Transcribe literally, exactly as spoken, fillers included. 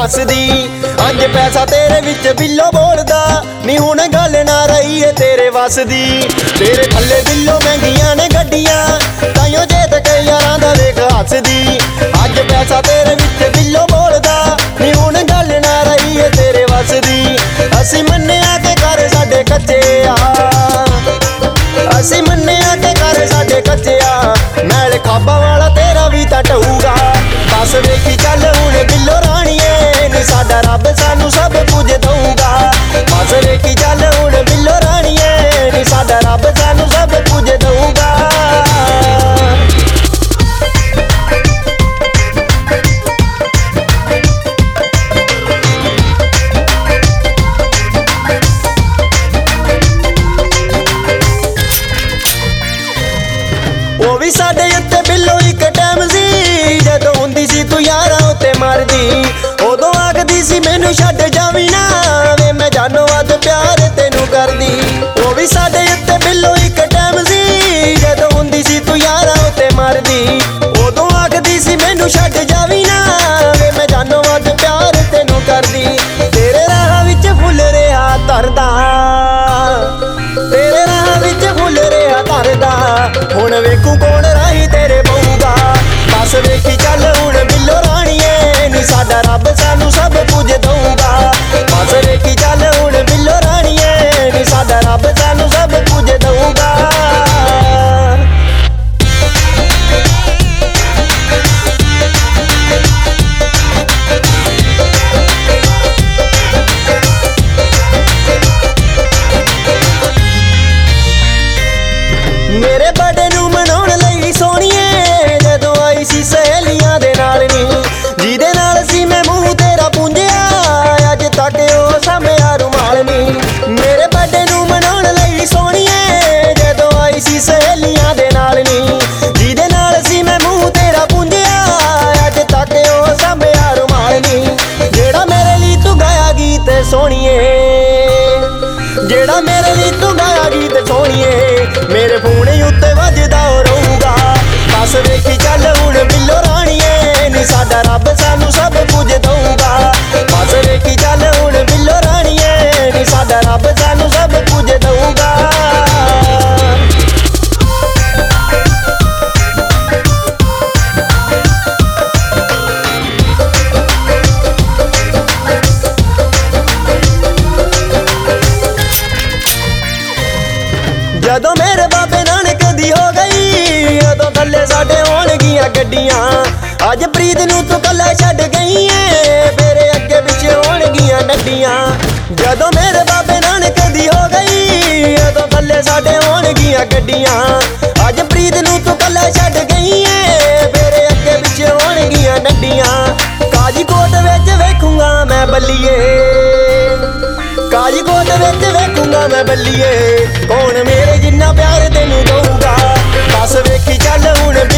हसदी। अज पैसा तेरे विच बिल्लो बोलदा नी हुण गल ना रही है तेरे वस दी। तेरे थल्ले दिलों महंगियां ने गड्डियां ताइयों जेत के यारां दा वेख हसदी। अज पैसा तेरे विच बिल्लो बोलदा नी हुण गल ना रही है तेरे वस दी। असीं मन्निया के घर साडे कच्चे आ, असीं मन्निया के घर साडे कच्चे आ। मैल खाबा वाला तेरा भी तां ढऊगा। बस वेखी चल हुण बिल्लो राणीए नी साडा रब सानू सब कुछ दऊगा। बस वेखी चल हुण बिल्लो राणीए नी साडा रब सानू सब कुछ दऊगा। वो भी साडे उत्ते बिल्लो इक टाइम सी जदों हुंदी सी तू यारां उत्ते मरदी। उदों आखदी सी मैनू छड्ड जावी ना वे मैं जानो वध प्यार तेनू करदी। वो भी साडे उत्ते बिल्लो इक टाइम सी जदों हुंदी सी तू यारां उत्ते मरदी। उदों आखदी सी मैनू छड्ड जावी ना वे मैं जानो वध प्यार तेनू करदी। तेरे राह विच फुल रिहा तरदा, तेरे राह विच फुल रिहा तरदा। हुण वेखू कौन राही तेरे पऊगा। बस वेखी चल हुण बिल्लो राणीए नी साडा रब सानू सब कुछ दऊगा। बस वेखी चल हुण बिल्लो राणीए नी साडा रब सानू सब कुछ दऊगा। मेरे बर्थडे नू मनाउण लई सोहणीए जदों आई सी सहेलियां दे नाल नी, जिहदे नाल सी मैं मूंह तेरा पूंजिया अज तक ओ साम्भिया रुमाल नी। मेरे बर्थडे नू मनाउण लई सोहणीए जदों आई सी सहेलियां दे नाल नी, जिहदे नाल सी मैं मूंह तेरा पूंजिया अज तक ओ साम्भिया रुमाल नी। जेड़ा मेरे लई तू गाया गीत सोहणीए, जेड़ा मेरे लई तू गाया गीत सोहणीए मेरे फोन उत्ते वजदा रहूगा। बस वेखी चल हुण बिल्लो राणीए नी साडा रब सानू सब कुछ दऊगा। बस वेखी चल हुण बिल्लो राणीए नी साडा रब सानू सब कुछ दऊगा। जदों मेरे बाबे नानक दी हो गई उदों थल्ले साडे होणगियां गड्डियां। अज प्रीत नू तू कल्ला छड्ड गई ऐ मेरे अगे पिछे होणगियां नड्डियां। जदों मेरे बाबे नानक दी हो गई उदों थल्ले साडे होणगियां गड्डियां। अज प्रीत नू तू कल्ला छड्ड गई ऐ मेरे अगे पिछे होणगियां नड्डियां। काजीकोट विच वेखूंगा मैं बल्लीए, काजीकोट विच वेखूंगा मैं बल्लीए कौन मेरे जिन्ना प्यार तेनू दऊगा। बस वेखी चल हुण